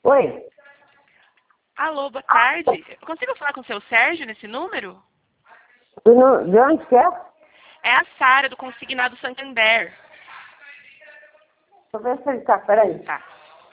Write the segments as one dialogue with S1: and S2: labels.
S1: Oi,
S2: Alô, boa tarde. Eu consigo falar com o seu Sérgio nesse número?
S1: de onde que é?
S2: É a Sara, do Consignado Santander.
S1: Deixa eu ver se ele tá, peraí.
S2: Tá.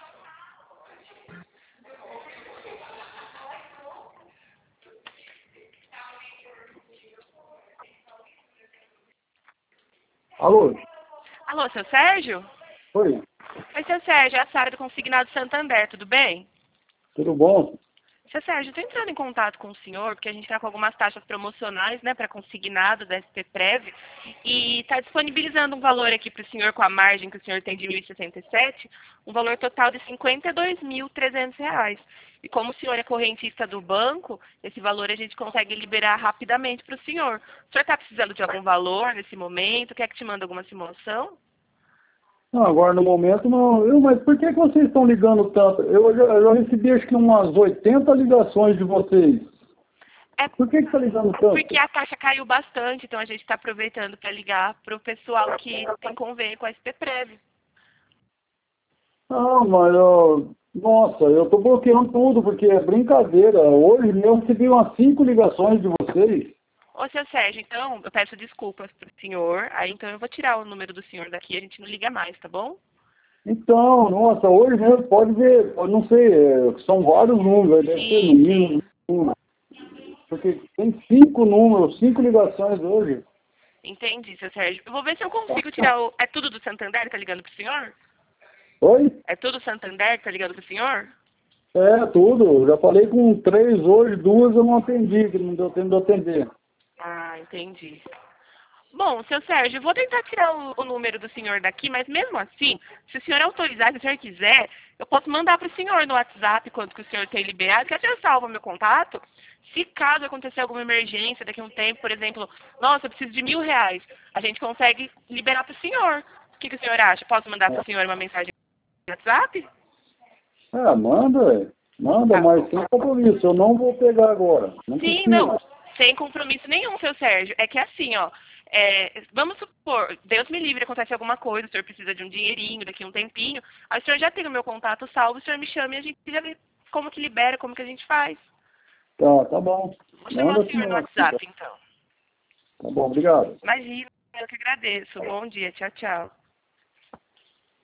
S3: Alô?
S2: Alô, seu Sérgio?
S3: Oi,
S2: Oi, seu Sérgio, é a Sara do Consignado Santander, tudo bem?
S3: tudo bom?
S2: Seu Sérgio, estou entrando em contato com o senhor, porque a gente está com algumas taxas promocionais, né, para consignado da SPPrev, e está disponibilizando um valor aqui para o senhor, com a margem que o senhor tem de 1.067, um valor total de R$ 52.300. E como o senhor é correntista do banco, esse valor a gente consegue liberar rapidamente para o senhor. O senhor está precisando de algum valor nesse momento? Quer que te mande alguma simulação?
S3: Não, agora no momento não. Mas por que vocês estão ligando tanto? Eu já recebi acho que umas 80 ligações de vocês.
S2: É
S3: Por que está ligando tanto?
S2: porque a taxa caiu bastante, então a gente está aproveitando para ligar para o pessoal que tem convênio com a SPPrev.
S3: Não, mas nossa, eu estou bloqueando tudo, porque é brincadeira. Hoje mesmo eu recebi umas 5 ligações de vocês.
S2: Ô, seu Sérgio, então, eu peço desculpas pro senhor, aí então eu vou tirar o número do senhor daqui, a gente não liga mais, tá bom?
S3: Então, nossa, hoje mesmo pode ver, eu não sei, são vários números, deve ser no
S2: Sim,
S3: mínimo,
S2: sim.
S3: porque tem 5 números, 5 ligações hoje.
S2: Entendi, seu Sérgio. Eu vou ver se eu consigo tirar o... É tudo do Santander que tá ligando pro senhor?
S3: Oi?
S2: É tudo Santander que tá ligando pro senhor?
S3: É, tudo. Já falei com 3 hoje, 2 eu não atendi, que não deu tempo de atender.
S2: Ah, entendi. Bom, seu Sérgio, eu vou tentar tirar o número do senhor daqui, mas mesmo assim, se o senhor autorizar, se o senhor quiser, eu posso mandar para o senhor no WhatsApp quanto que o senhor tem liberado, que até eu salvo meu contato. Se caso acontecer alguma emergência daqui a um tempo, por exemplo, nossa, eu preciso de R$ 1.000, a gente consegue liberar para o senhor. O que o senhor acha? Posso mandar para o senhor uma mensagem no WhatsApp?
S3: Manda, manda,
S2: Tá
S3: mas
S2: bom.
S3: sem compromisso. Eu não vou pegar agora. Não
S2: Sim,
S3: precisa.
S2: não, sem compromisso nenhum, seu Sérgio. É que assim, ó, vamos supor, Deus me livre, acontece alguma coisa, o senhor precisa de um dinheirinho daqui a um tempinho, aí o senhor já tem o meu contato salvo, o senhor me chama e a gente já vê como que libera, como que a gente faz.
S3: Tá bom.
S2: Vou chamar
S3: Manda
S2: o
S3: assim,
S2: senhor no
S3: assim. Tá
S2: WhatsApp, então.
S3: bom, obrigado.
S2: Imagina, eu que agradeço. Bom dia, tchau, tchau.